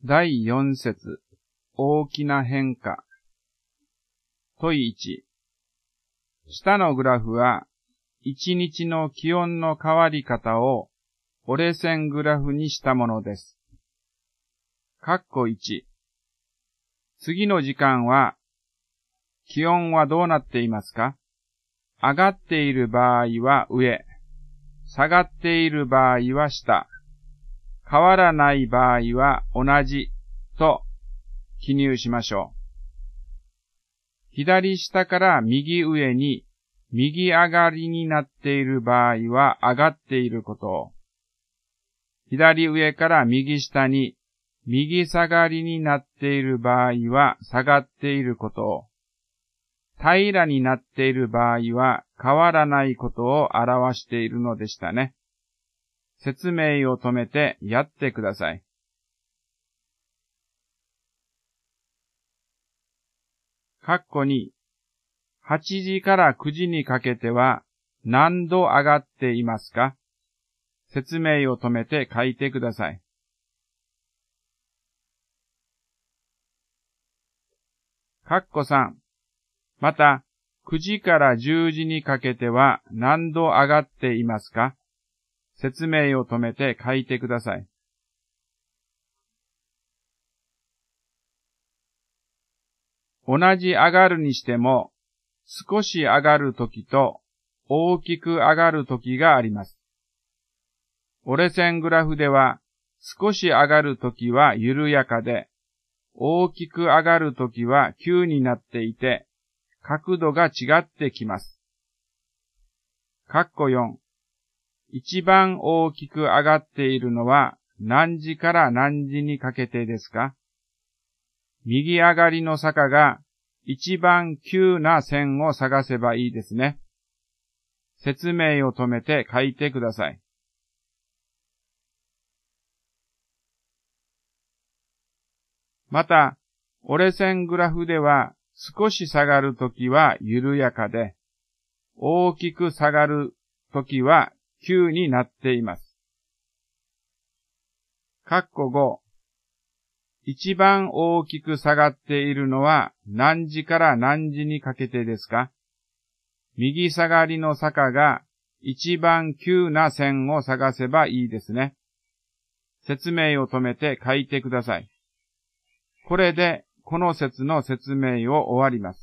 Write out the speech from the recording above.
第4節、大きな変化。問1。下のグラフは、1日の気温の変わり方を折れ線グラフにしたものです。括弧1。次の時間は、気温はどうなっていますか？上がっている場合は上、下がっている場合は下、変わらない場合は同じと記入しましょう。左下から右上に右上がりになっている場合は上がっていることを、左上から右下に右下がりになっている場合は下がっていることを、平らになっている場合は変わらないことを表しているのでしたね。説明を止めてやってください。括弧2。8時から9時にかけては何度上がっていますか？説明を止めて書いてください。括弧3。また、9時から10時にかけては何度上がっていますか？説明を止めて書いてください。同じ上がるにしても、少し上がるときと大きく上がるときがあります。折れ線グラフでは、少し上がるときは緩やかで、大きく上がるときは急になっていて、角度が違ってきます。括弧4。一番大きく上がっているのは何時から何時にかけてですか？右上がりの坂が一番急な線を探せばいいですね。説明を止めて書いてください。また、折れ線グラフでは少し下がるときは緩やかで、大きく下がるときは急になっています。括弧5。一番大きく下がっているのは何時から何時にかけてですか？右下がりの坂が一番急な線を探せばいいですね。説明を止めて書いてください。これでこの節の説明を終わります。